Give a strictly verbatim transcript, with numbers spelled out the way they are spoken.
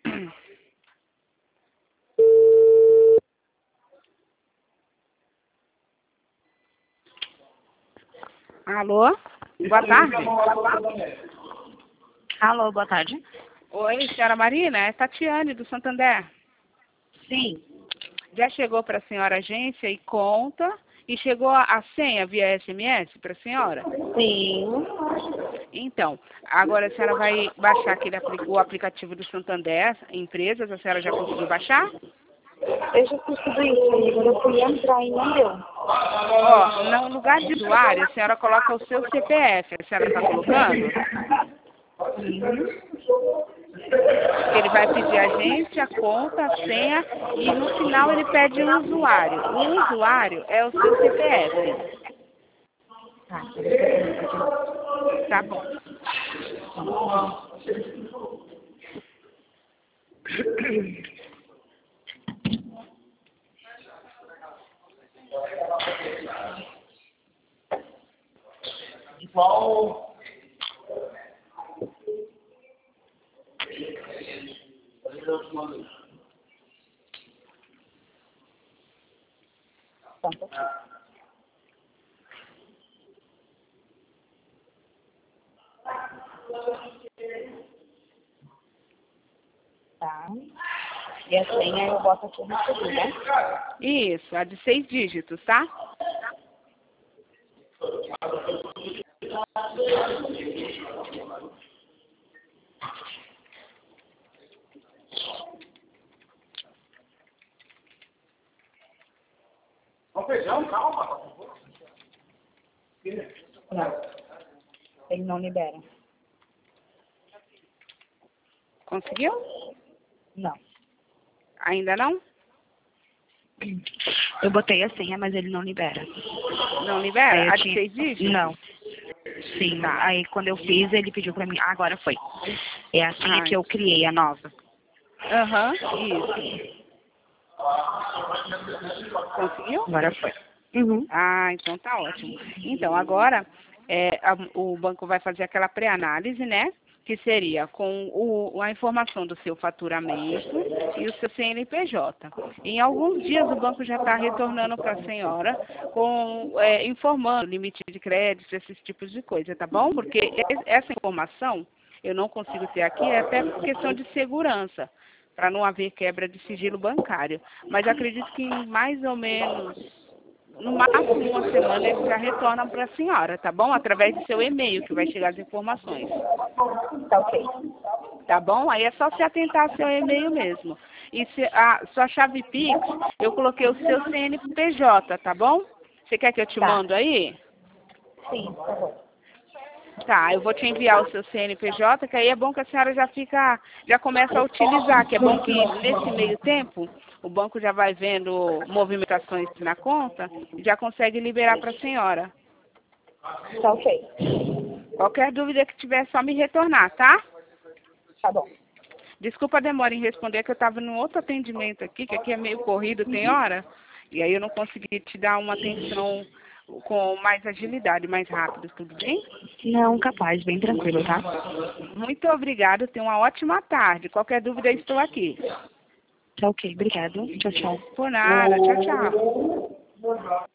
Alô? Boa tarde. Alô, boa tarde. Oi, senhora Marina, é Tatiane, do Santander. Sim. Já chegou para a senhora a agência e conta? E chegou a, a senha via S M S para a senhora? Sim. Então, agora a senhora vai baixar aquele, apli- o aplicativo do Santander, Empresas, a senhora já conseguiu baixar? Eu já fiz tudo isso, amiga. Eu fui entrar e não deu. Ó, no lugar de usuário, a senhora coloca o seu C P F, a senhora está colocando? Ele vai pedir a gente, a conta, a senha e no final ele pede o usuário. O usuário é o seu C P F. Tá. Tá bom. Igual. Tá. E a senha eu boto aqui no segundo, né? Isso, a de seis dígitos, tá? Ó, feijão, calma, por favor. Não. Ele não libera. Conseguiu? Não. Ainda não? Eu botei a senha, mas ele não libera. Não Aí libera? eu A de tinha... seis dígitos? Não. Sim. Tá. Aí quando eu fiz, ele pediu pra mim. Ah, agora foi. É a senha Ai. que eu criei, a nova. Aham, isso. Conseguiu? Agora foi. Uhum. Ah, então tá ótimo. Então, agora é, a- o banco vai fazer aquela pré-análise, né? Que seria com o, a informação do seu faturamento e o seu C N P J. Em alguns dias o banco já está retornando para a senhora com é, informando limite de crédito, esses tipos de coisa, tá bom? Porque e- essa informação eu não consigo ter aqui, é até por questão de segurança, para não haver quebra de sigilo bancário. Mas acredito que em mais ou menos no máximo uma semana eles já retornam para a senhora, tá bom? Através do seu e-mail que vai chegar as informações. Tá ok. Tá bom? Aí é só se atentar ao seu e-mail mesmo. E se a sua chave Pix, eu coloquei o seu C N P J, tá bom? Você quer que eu te Tá. mando aí? Sim, tá bom. Tá, eu vou te enviar o seu C N P J, que aí é bom que a senhora já fica, já começa a utilizar, que é bom que nesse meio tempo o banco já vai vendo movimentações na conta e já consegue liberar para a senhora. Tá ok. Qualquer dúvida que tiver, é só me retornar, tá? Tá bom. Desculpa a demora em responder, que eu estava num outro atendimento aqui, que aqui é meio corrido, tem hora, e aí eu não consegui te dar uma atenção com mais agilidade, mais rápido, tudo bem? Não, capaz, bem tranquilo, tá? Muito obrigada, tenha uma ótima tarde. Qualquer dúvida, estou aqui. Tá ok, obrigado. Tchau, tchau. Por nada, tchau, tchau.